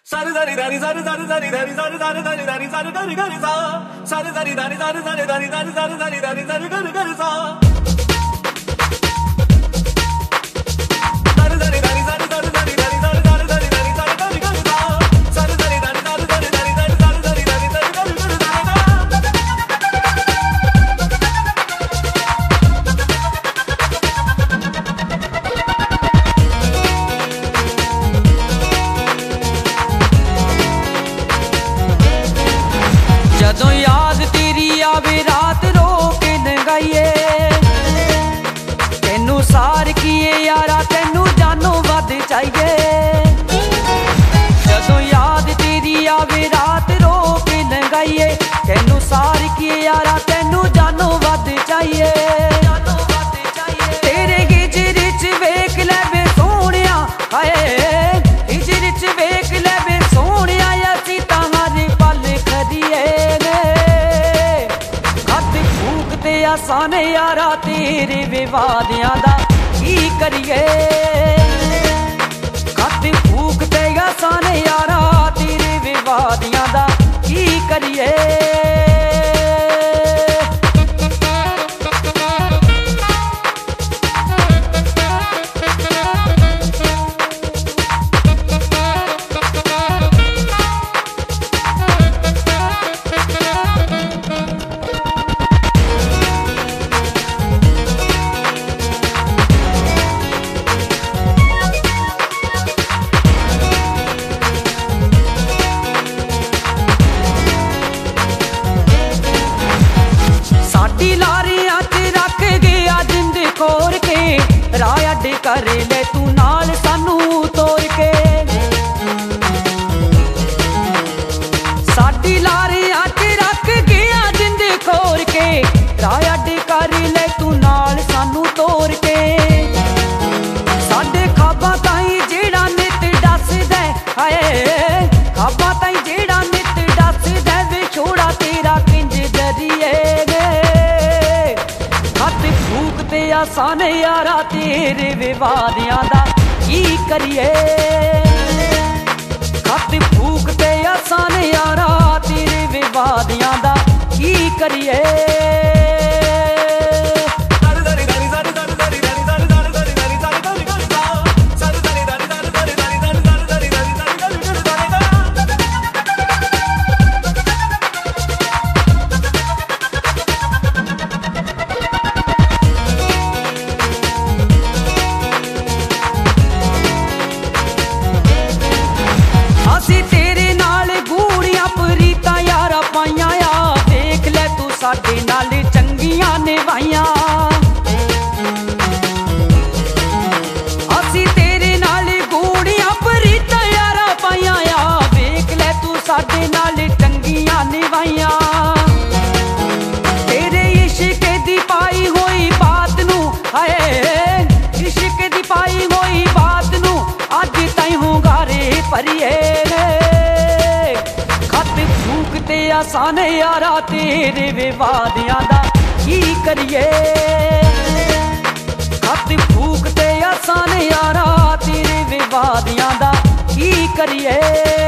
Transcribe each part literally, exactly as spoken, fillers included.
Sari sari dari sari sari sari dari sari sari sari dari sari dari dari sa sari sari dari sari sari dari sari sari sari dari sari dari dari sa sari sari dari sari sari sari dari sari sari sari dari sari dari dari sa sari sari dari sari sari dari sari sari sari dari sari dari dari sa जदों याद तेरी आवे रात रो के नंगाइए तेनू सार किए यारा तेनू जानो वध चाहिए। जदों याद तेरी आवे रात रो के नंगाइए तेनू सार किए यारा तेनू जानो वध चाहिए। तेरे गिजर च वेख ले वे सोहणिया हाय गिजर च वेख ले वे सोहणिया असीं तां हर पल खड़िए आसान यारा तेरे विवादियां दा की करिए खत फूकते आसान यारा तेरे विवादियां दा की करिए। राह अड्ड कर ले तू नाल सानू तोड़ के साडी लारी अच रख गया जिंद खोर के राह अड्ड कर ले तू नाल सानू तोड़ के साडे खाबां ताईं जेड़ा नित दसदा हाय खाबां ताईं जेड़ा नित दसदा विछोड़ा तेरा किंज डरिए खत फूकते आसान यारा तेरे विवादियां दा की करिए खत फूकते आसान यारा तेरे विवादियां दा की करिए। साडे नाल चंगियां निभाइयां असी तेरे नाल गूड़ियां प्रीतां यारा पाइयां आ वेख ले तू साडे नाल चंगियां निभाइयां तेरे इश्क दी पाई होई बात नू हाय इश्क दी पाई होई बात नू अज ताईं हुंगारे भरिए फूकते आसान यारा तेरे विवादियां दा की करिए खत फूकते आसान यारा तेरे विवादियां दा की करिए।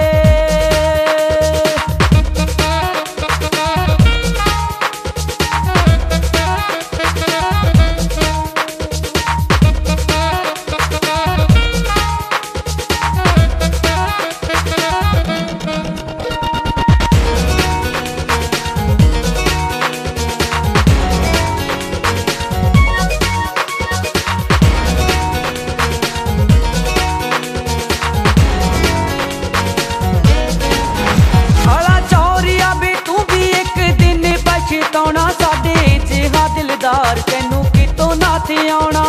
साडे जिहा दिलदार तेनू कितों नाथ आउणा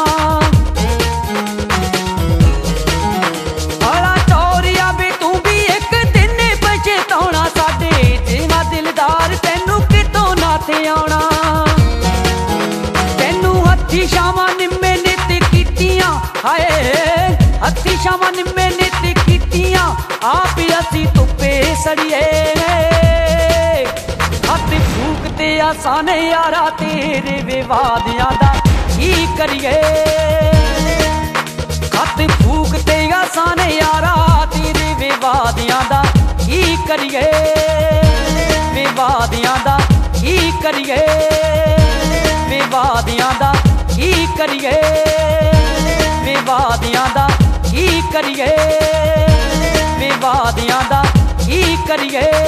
आला चौरिया बे तू भी एक दिन पछताउणा साडे जिहा दिलदार तेनू कितों नाथ आउणा तेनू हत्थी शावां निम्मे नित कीतियां हाय हत्थी शावां निम्मे नित कीतियां आप असी धुप्पे सड़िए खत फूकते आसान यारा तेरे विवादियां दा की करिए खत फूकते आसान यारा तेरे विवादियां दा करिए वे वादियां दा की करिए वे वादियां दा की करिए वे वादियां दा की करिए वे वादियां दा की करिए